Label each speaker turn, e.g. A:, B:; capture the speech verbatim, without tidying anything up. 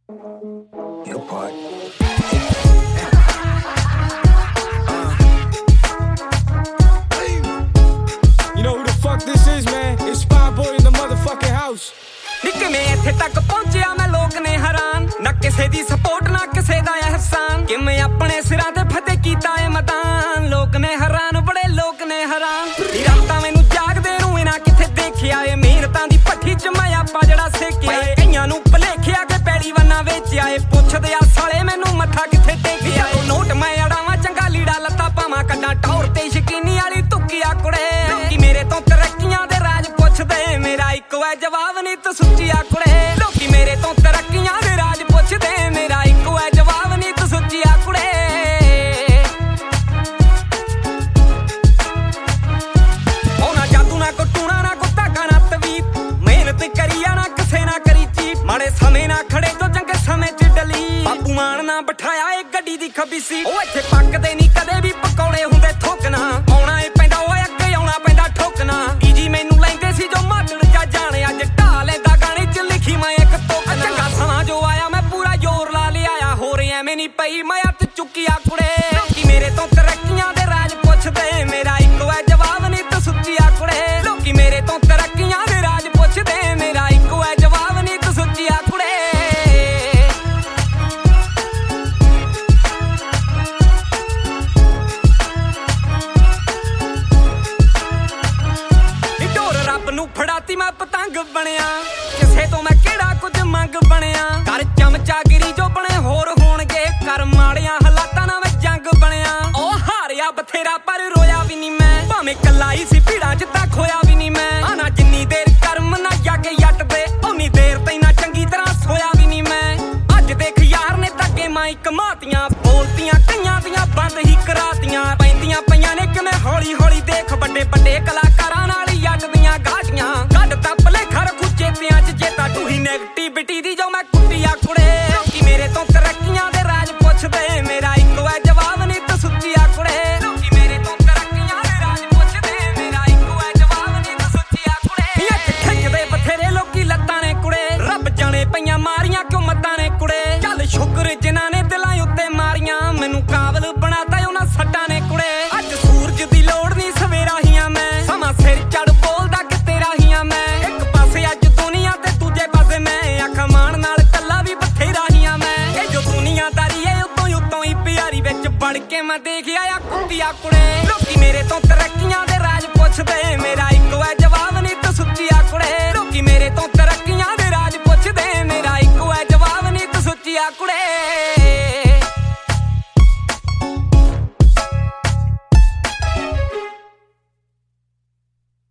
A: Your part.
B: You know who the fuck this is, man? It's Spy Boy in the motherfucking house.
C: ਨਿੱਕੇ ਮੈਂ ਇੱਥੇ ਤੱਕ ਪਹੁੰਚਿਆ ਮੈਂ ਲੋਕ ਨੇ ਹੈਰਾਨ ਨਾ ਕਿਸੇ ਦੀ ਸਪੋਰਟ ਨਾ ਕਿਸੇ ਦਾ ਅਹਿਸਾਨ ਕਿਵੇਂ ਆਪਣੇ ਸਿਰਾਂ ਤੇ ਫਤਿਹ ਕੀਤਾ ਏ ਮੈਦਾਨ ਲੋਕ ਨੇ ਹੈਰਾਨ ਬੜੇ ਲੋਕ ਨੇ ਹੈਰਾਨ ਰਾਤਾਂ ਮੈਨੂੰ ਜਾਗਦੇ ਨੂੰ ਇਹਨਾਂ ਕਿੱਥੇ ਦੇਖਿਆ ਏ ਮਿਹਨਤਾਂ ਦੀ ਭੱਠੀ ਚ ਮੈਂ ਆਪਾ ਜਿਹੜਾ ਸੇਕਿਆ ਏ ਕਈਆਂ ਨੂੰ ਭਲੇਖਿਆ ਕਿ ਪੈੜੀ ਵੰਨਾ ਵੇਚਿਆ ਏ ਪੁੱਛਦੇ ਆ ਸਾਲੇ ਮੈਨੂੰ ਮੱਥਾ ਕਿੱਥੇ ਟੇਕਿਆ ਏ ਨੋਟ ਮੈਂ ਅੜਾਵਾਂ ਚੰਗਾ ਲੀੜਾ ਲੱਤਾ ਪਾਵਾਂ ਕੱਢਾਂ ਟੌਰ ਤੇ ਸ਼ਕੀਨੀ ਵਾਲੀ ਤੁੱਕਿਆ ਕੁੜੇ ਲੋਕੀ ਮੇਰੇ ਤੋਂ ਤਰੱਕੀਆਂ ਦੇ ਰਾਜ ਪੁੱਛਦੇ ਮੇਰਾ ਇੱਕੋ ਹੈ ਜਵਾਬ ਨਹੀਂ ਤੂੰ ਸੁੱਚੀਆ ਕੁੜੇ ਲੋਕੀ ਮੇਰੇ ਤੋਂ ਤਰੱਕੀਆਂ ਦੇ ਰਾਜ ਪੁੱਛਦੇ ਮੇਰਾ ਇੱਕੋ ਹੈ ਜਵਾਬ ਨਹੀਂ ਤੂੰ ਸੁੱਚੀਆ ਕੁੜੇ ਉਹ ਨਾ ਜਾਦੂ ਨਾ ਟੂਣਾ ਨਾ ਕੋ ਧਾਗਾ ਨਾ ਤਵੀਤ ਮਿਹਨਤ ਕਰੀਆ ਨਾ ਕਿਸੇ ਨਾ ਕਰੀ ਚੀਟ ਮਾੜੇ ਸਮੇਂ ਨਾ ਖੜੇ ਤੋਂ ਚੰਗੇ ਸਮੇਂ ਚ ਡਲੀ ਬਾਪੂ ਮਾਨ ਨਾ ਬਿਠਾਇਆ ਏ ਗੱਡੀ ਦੀ ਖੱਬੀ ਸੀਟ ਉਹ ਇੱਥੇ ਪੱਕਦੇ ਨਹੀਂ ਕਦੇ ਵੀ ਪਕੌੜੇ ਹੁੰਦੇ ਠੋਕਣਾ ਆਉਣਾ ਏ ਪੈਂਦਾ ਉਹ ਅੱਗੇ ਆਉਣਾ ਪੈਂਦਾ ਠੋਕਣਾ ਈਜੀ ਮੈਨੂੰ ਲੈਂਦੇ ਸੀ ਜੋ ਮਾਤੜ ਜਾ ਜਾਣੇ ਅੱਜ ਢਾ ਲੈਂਦਾ ਗਾਣੇ ਚ ਲਿਖੀ ਮੈਂ ਇੱਕ ਤੋਕਣਾ ਚੰਗਾ ਸਮਾਂ ਜੋ ਆਇਆ ਮੈਂ ਪੂਰਾ ਜ਼ੋਰ ਲਾ ਲਿਆਇਆ ਹੋਰ ਐਵੇਂ ਨਹੀਂ ਪਈ ਮੈਂ ਹੱਥ ਚੁੱਕਿਆ ਕੁੜੇ ਲੋਕੀ ਮੇਰੇ ਤੋਂ ਤਰੱਕੀਆਂ ਦੇ ਰਾਜ ਪੁੱਛਦੇ ਮੇਰਾ ਇੱਕੋ ਹੈ ਜਵਾਬ ਨਹੀਂ ਤੂੰ ਸੁੱਚੀਆ ਕੁੜੇ ਲੋਕੀ ਮੇਰੇ ਤੋਂ ਤਰੱਕੀਆਂ ਦੇ ਰਾਜ ਪੁੱਛਦੇ ਮੇਰਾ ਇੱਕੋ ਹੈ ਜਵਾਬ ਨਹੀਂ ਤੂੰ ਸੁੱਚੀਆ ਕੁੜੇ ਨੂੰ ਫੜਾਤੀ ਮੈਂ ਪਤੰਗ ਬਣਿਆ ਕਿਸੇ ਤੋਂ ਮੈਂ ਕਿਹੜਾ ਕੁਝ ਮੰਗ ਬਣਿਆ ਕਰ ਚਮਚਾਗਿਰੀ ਜੋ ਬਣੇ ਹੋਰ ਹੋਣਗੇ ਕਰ ਮਾੜੀਆਂ ਹਾਲਾਤਾਂ ਨਾਲ ਮੈਂ ਜੰਗ ਬਣਿਆ ਉਹ ਹਾਰਿਆ ਬਥੇਰਾ ਪਰ ਰੋਇਆ ਵੀ ਨਹੀਂ ਮੈਂ ਭਾਵੇਂ ਕੱਲਾ ਹੀ ਸੀ ਭੀੜਾਂ ਚ ਤਾਂ ਖੋਇਆ ਵੀ ਨਹੀਂ ਮੈਂ ਆਣਾ ਜਿੰਨੀ ਦੇਰ ਕਰਮ ਨਾ ਜਾਗੇ ਜੱਟ ਦੇ ਉਨੀ ਦੇਰ ਤੈਨਾਂ ਚੰਗੀ ਤਰ੍ਹਾਂ ਸੋਇਆ ਵੀ ਨਹੀਂ ਮੈਂ ਅੱਜ ਦੇਖ ਯਾਰ ਨੇ ਧੱਕੇ ਮਾਈ ਕਮਾਤੀਆਂ ਬੋਲਤੀਆਂ ਕਈਆਂ ਦੀਆਂ ਬੰਦ ਹੀ ਕਰਾਤੀਆਂ ਪੈਂਦੀਆਂ ਪਈਆਂ ਨੇ ਕਿਵੇਂ ਹੌਲੀ ਹੌਲੀ ਦੇਖ ਵੱਡੇ ਵੱਡੇ ਕਲਾਕਾਰਾਂ ਨਾਲ ਹੀ ਜੱਟ ਦੀਆਂ ਗਾਟੀਆਂ ਕੱਢ ਤਾਂ ਭਲੇਖਾ ਰੱਖੂ ਚੇਤਿਆਂ ਚ ਜੇ ਤਾਂ ਤੂੰ ਹੀ ਨੈਗੇਟਿਵਿਟੀ ਦੀ ਜੋ ਮੈਂ ਕੁੱਟੀਆ ਕੁੜੇ ਲੋਕੀ ਮੇਰੇ ਤੋਂ ਤਰੱਕੀਆਂ ਦੇ ਰਾਜ ਪੁੱਛਦੇ ਮੇਰਾ ਇੱਕੋ ਹੈ ਜਵਾਬ ਨਹੀਂ ਤੂੰ ਸੁੱਚੀਆ ਕੁੜੇ ਲੋਕੀ ਮੇਰੇ ਤੋਂ ਤਰੱਕੀਆਂ ਦੇ ਰਾਜ ਪੁੱਛਦੇ ਮੇਰਾ ਇੱਕੋ ਹੈ ਜਵਾਬ ਨਹੀਂ ਤੂੰ ਸੁੱਚੀਆ ਕੁੜੇ ਇੱਕ ਖਿੱਚਦੇ ਬਥੇਰੇ ਲੋਕੀ ਲੱਤਾਂ ਨੇ ਕੁੜੇ ਰੱਬ ਜਾਣੇ ਪਈਆਂ ਮਾਰੀਆਂ ਕਿਉਂ ਮੱਤਾਂ ਨੇ ਕੁੜੇ ਚੱਲ ਸ਼ੁਕਰ ਜਿਨ੍ਹਾਂ ਨੇ ਦਿਲਾਂ ਉੱਤੇ ਮਾਰੀਆਂ ਮੈਨੂੰ ਕਾਬਲ ਬਣਾਤਾ ਉਹਨਾਂ ਸੱਟਾਂ ਨੇ ਕੁੜੇ ਅੱਜ ਸੂਰਜ ਦੀ ਲੋੜ ਨਹੀਂ ਸਵੇਰਾ ਹੀਆਂ ਮੈਂ ਸਮਾਂ ਸਿਰ ਚੜ ਬੋਲਦਾ ਕਿ ਤੇਰਾ ਹੀਆਂ ਮੈਂ ਇੱਕ ਪਾਸੇ ਅੱਜ ਦੁਨੀਆ ਤੇ ਦੂਜੇ ਪਾਸੇ ਮੈਂ ਅੱਖ ਮਾਣ ਨਾਲ ਕੱਲਾ ਵੀ ਬਥੇਰਾ ਹੀਆਂ ਮੈਂ ਇਹ ਜੋ ਦੁਨੀਆਦਾਰੀ ਏ ਉਤੋਂ ਉਤੋਂ ਹੀ ਪਿਆਰੀ ਵਿੱਚ ਵੜ ਕੇ ਮੈਂ ਦੇਖਿਆ ਆ ਕੁੱਤੀਆ ਕੁੜੇ ਲੋਕੀ ਮੇਰੇ ਤੋਂ ਤਰੱਕੀਆਂ ਦੇ ਰਾਜ ਪੁੱਛਦੇ ਮੇਰਾ